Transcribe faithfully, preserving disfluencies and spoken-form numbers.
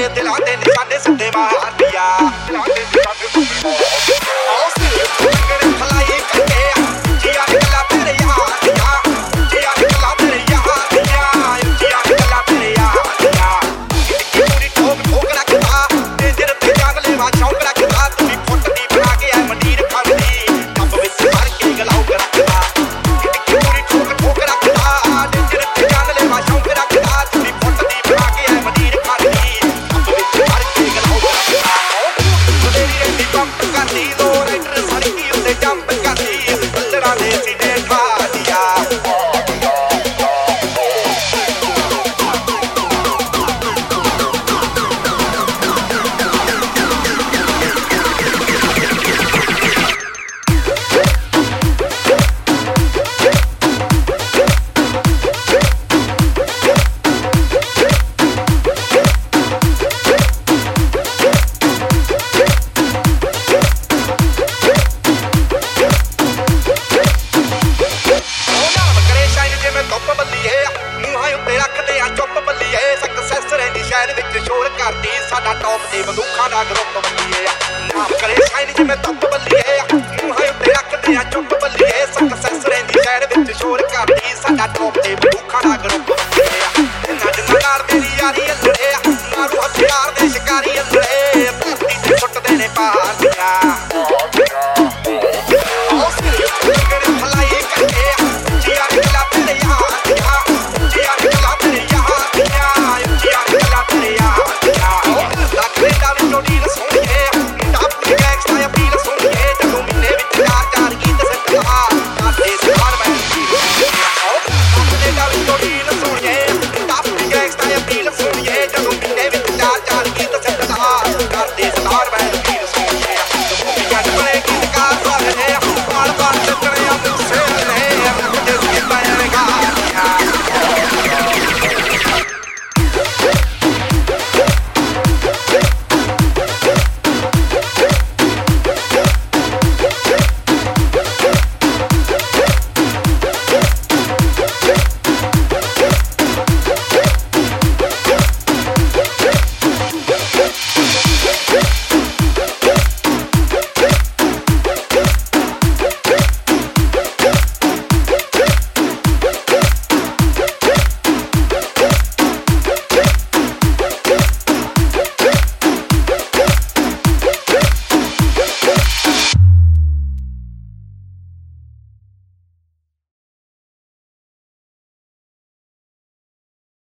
ਦਿਲਾਂ ਦੇ ਨਿਸ਼ਾਨੇ ਸਿੱਧੇ ਮਾਰਦੀਆਂ ਦਿਲਾਂ ਦੇ ਨਿਸ਼ਾਨੇ ਸਿੱਧੇ ਆਓ ਸਿਰ ਗੜੇ ਫਲਾਈ ਕਰਕੇ ਜੀਆ ਨਿਕਲਾ ਤੇਰੇ ਯਾਰ ਦੀਆਂ ਜੀਆ ਨਿਕਲਾ ਤੇਰੇ ਯਾਰ ਦੀਆਂ ਜੀਆ ਨਿਕਲਾ ਤੇਰੇ ਯਾਰ ਦੀਆਂ ਕਿ ਪੂਰੀ ਠੋਕ ਠੋਕ ਰੱਖਦਾ ਤੇ ਜਰ ਤੇ ਜਾਗ ਲੈਵਾ ਚੌਂਕ ਰੱਖਦਾ ਤੂੰ ਫੁੱਟ ਦੀ ਬਣਾ ਕੇ ਐ ਮੰਡੀਰ ਖਾਂਦੀ ਟੱਬ ਵਿੱਚ ਮਾਰ ਕੇ ਗਲਾਉ ਰੱਖਦਾ ਕਿ ਪੂਰੀ ਠੋਕ ਠੋਕ ਰੱਖਦਾ ਤੇ ਜਰ ਤੇ ਜਾਗ ਲੈਵਾ ਚੌਂਕ ਰੱਖਦਾ ਤੂੰ ਫੁੱਟ ਦੀ ਬਣਾ ਕੇ ਐ ਮੰਡੀਰ ਖਾਂਦੀ ਟੱਬ ਵਿੱਚ ਮਾਰ ਕੇ ਗਲਾਉ ਰੱਖਦਾ ਤੇਰੀ ਐਡੀ ਪੰਪ ਕਰਦੀ ਲੋ ਰਾਈਡਰ ਸੜਕੀ ਉੱਤੇ ਜੰਪ ਕਰਦੀ ਬੱਦਲਾਂ ਦੇ ਸੀਨੇ ਠਾੜੀਆਂ ਕਰਦੀ ਸਾਡਾ ਟੌਪ ਦੇ ਬੰਦੂਕਾਂ ਦਾ ਗਰੁੱਪ ਬੱਲੀਏ ਨਾਮ ਕਰੇ ਸਾਈਨ ਜਿਵੇਂ ਟੱਪ ਬੱਲੀਏ ਮੂੰਹਾਂ ਉੱਤੇ ਰੱਖਦੇ ਆ ਚੁੱਪ ਬੱਲੀਏ ਸਕਸੈਸ ਰਹਿੰਦੀ ਸ਼ਹਿਰ ਵਿੱਚ ਸ਼ੋਰ ਕਰਦੀ ਸਾਡਾ ਟੌਪ ਦੇ ਬੰਦੂਕਾਂ ਦਾ ਗਰੁੱਪ ਬੱਲੀਏ ਇਹਨਾਂ ਜਿੰਨਾ ਨਾਲ ਮੇਰੀ ਯਾਰੀ ਅੰਦਰੇ